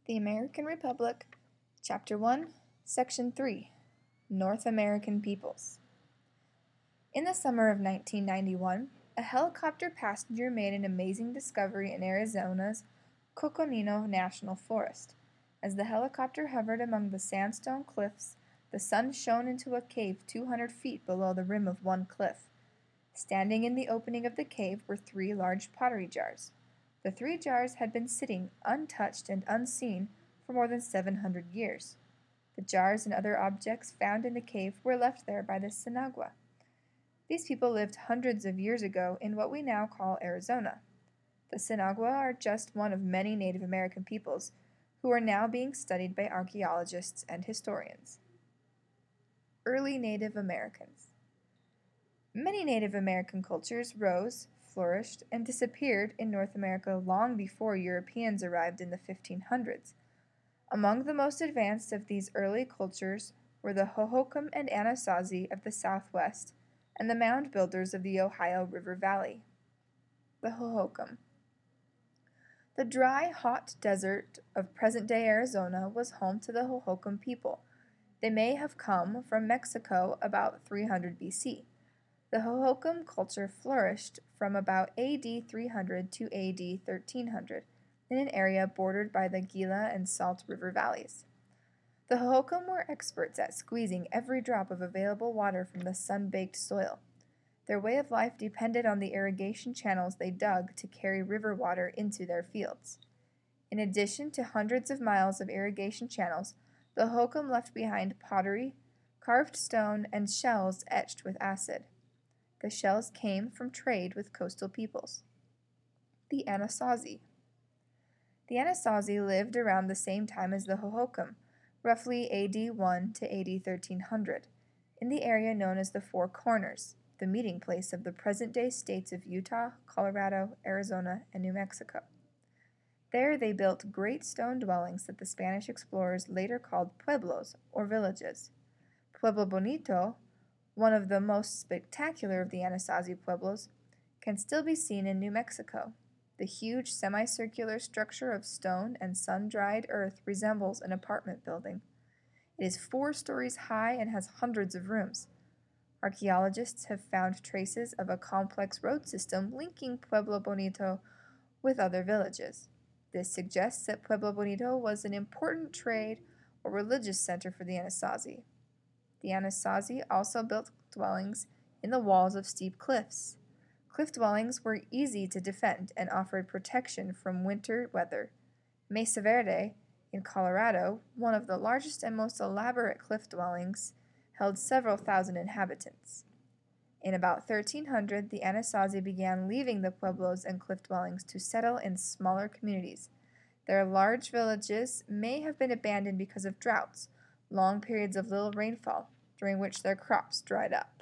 The American Republic, Chapter 1, Section 3, North American Peoples. In the summer of 1991, a helicopter passenger made an amazing discovery in Arizona's Coconino National Forest. As the helicopter hovered among the sandstone cliffs, the sun shone into a cave 200 feet below the rim of one cliff. Standing in the opening of the cave were 3 large pottery jars. The 3 jars had been sitting untouched and unseen for more than 700 years. The jars and other objects found in the cave were left there by the Sinagua. These people lived hundreds of years ago in what we now call Arizona. The Sinagua are just one of many Native American peoples who are now being studied by archaeologists and historians. Early Native Americans. Many Native American cultures rose, flourished, and disappeared in North America long before Europeans arrived in the 1500s. Among the most advanced of these early cultures were the Hohokam and Anasazi of the Southwest and the mound builders of the Ohio River Valley. The Hohokam. The dry, hot desert of present-day Arizona was home to the Hohokam people. They may have come from Mexico about 300 BC. The Hohokam culture flourished from about AD 300 to AD 1300 in an area bordered by the Gila and Salt River valleys. The Hohokam were experts at squeezing every drop of available water from the sun-baked soil. Their way of life depended on the irrigation channels they dug to carry river water into their fields. In addition to hundreds of miles of irrigation channels, the Hohokam left behind pottery, carved stone, and shells etched with acid. The shells came from trade with coastal peoples. The Anasazi. The Anasazi lived around the same time as the Hohokam, roughly AD 1 to AD 1300, in the area known as the Four Corners, the meeting place of the present-day states of Utah, Colorado, Arizona, and New Mexico. There they built great stone dwellings that the Spanish explorers later called pueblos, or villages. Pueblo Bonito, one of the most spectacular of the Anasazi pueblos, can still be seen in New Mexico. The huge semicircular structure of stone and sun-dried earth resembles an apartment building. It is 4 stories high and has hundreds of rooms. Archaeologists have found traces of a complex road system linking Pueblo Bonito with other villages. This suggests that Pueblo Bonito was an important trade or religious center for the Anasazi. The Anasazi also built dwellings in the walls of steep cliffs. Cliff dwellings were easy to defend and offered protection from winter weather. Mesa Verde, in Colorado, one of the largest and most elaborate cliff dwellings, held several thousand inhabitants. In about 1300, the Anasazi began leaving the pueblos and cliff dwellings to settle in smaller communities. Their large villages may have been abandoned because of droughts, long periods of little rainfall, during which their crops dried up.